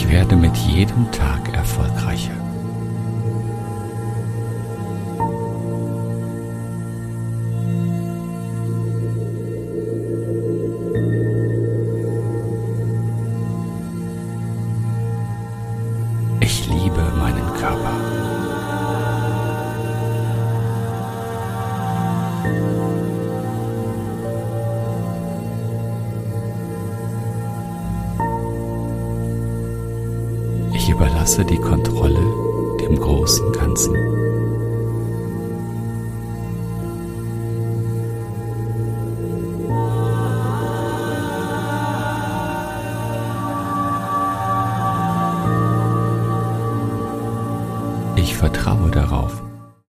Ich werde mit jedem Tag erfolgreicher. Ich liebe meinen Körper. Ich überlasse die Kontrolle dem großen Ganzen.